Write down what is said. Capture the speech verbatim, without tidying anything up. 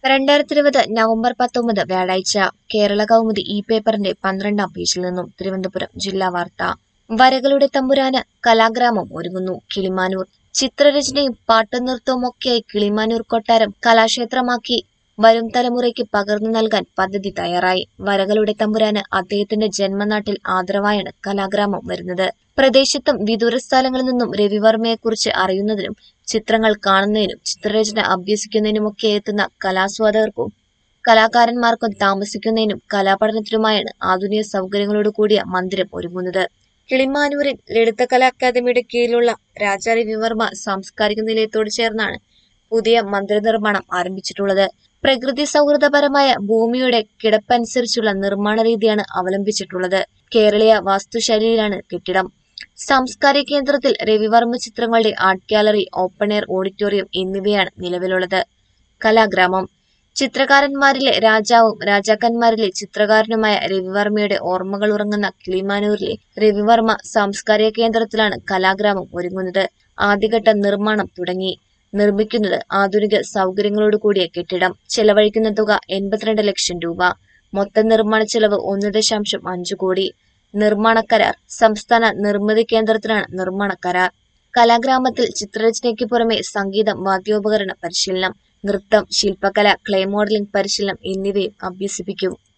രണ്ടായിരത്തി ഇരുപത് നവംബർ പത്തൊമ്പത് വ്യാഴാഴ്ച കേരള കൗമുദി ഈ പേപ്പറിന്റെ പന്ത്രണ്ടാം പേജിൽ നിന്നും തിരുവനന്തപുരം ജില്ലാ വാർത്ത. വരകളുടെ തമ്പുരാന് കലാഗ്രാമം ഒരുങ്ങുന്നു കിളിമാനൂർ. ചിത്രരചനയും പാട്ടുനൃത്തവുമൊക്കെയായി കിളിമാനൂർ കൊട്ടാരം കലാക്ഷേത്രമാക്കി വരും തലമുറയ്ക്ക് പകർന്നു നൽകാൻ പദ്ധതി തയ്യാറായി. വരകളുടെ തമ്പുരാന് അദ്ദേഹത്തിന്റെ ജന്മനാട്ടിൽ ആദരവായാണ് കലാഗ്രാമം വരുന്നത്. പ്രദേശത്തും വിദൂര സ്ഥലങ്ങളിൽ നിന്നും രവിവർമ്മയെക്കുറിച്ച് അറിയുന്നതിനും ചിത്രങ്ങൾ കാണുന്നതിനും ചിത്രരചന അഭ്യസിക്കുന്നതിനുമൊക്കെ എത്തുന്ന കലാസ്വാദകർക്കും കലാകാരന്മാർക്കും താമസിക്കുന്നതിനും കലാപഠനത്തിനുമായാണ് ആധുനിക സൗകര്യങ്ങളോട് കൂടിയ മന്ദിരം ഒരുങ്ങുന്നത്. കിളിമാനൂരിൽ ലളിതകലാ അക്കാദമിയുടെ കീഴിലുള്ള രാജാ രവിവർമ്മ സാംസ്കാരിക നിലയത്തോട് ചേർന്നാണ് പുതിയ മന്ദിര നിർമ്മാണം ആരംഭിച്ചിട്ടുള്ളത്. പ്രകൃതി സൗഹൃദപരമായ ഭൂമിയുടെ കിടപ്പനുസരിച്ചുള്ള നിർമ്മാണ രീതിയാണ് അവലംബിച്ചിട്ടുള്ളത്. കേരളീയ വാസ്തുശൈലിയിലാണ് കെട്ടിടം. സാംസ്കാരിക കേന്ദ്രത്തിൽ രവിവർമ്മ ചിത്രങ്ങളുടെ art gallery, open air auditorium എന്നിവയാണ് നിലവിലുള്ളത്. കലാഗ്രാമം. ചിത്രകാരന്മാരിലെ രാജാവും രാജാക്കന്മാരിലെ ചിത്രകാരനുമായ രവിവർമ്മയുടെ ഓർമ്മകൾ ഉറങ്ങുന്ന കിളിമാനൂരിലെ രവിവർമ്മ സാംസ്കാരിക കേന്ദ്രത്തിലാണ് കലാഗ്രാമം ഒരുങ്ങുന്നത്. ആദ്യഘട്ട നിർമ്മാണം തുടങ്ങി. നിർമ്മിക്കുന്നത് ആധുനിക സൗകര്യങ്ങളോട് കൂടിയ കെട്ടിടം. ചെലവഴിക്കുന്ന തുക എൺപത്തിരണ്ട് ലക്ഷം രൂപ. മൊത്തം നിർമ്മാണ ചെലവ് ഒന്ന് ദശാംശം അഞ്ചു കോടി. നിർമ്മാണ കരാർ സംസ്ഥാന നിർമ്മിതി കേന്ദ്രത്തിനാണ് നിർമ്മാണ കരാർ. കലാഗ്രാമത്തിൽ ചിത്രരചനയ്ക്ക് പുറമെ സംഗീതം, വാദ്യോപകരണ പരിശീലനം, നൃത്തം, ശില്പകല, ക്ലേ മോഡലിംഗ് പരിശീലനം എന്നിവയും അഭ്യസിപ്പിക്കും.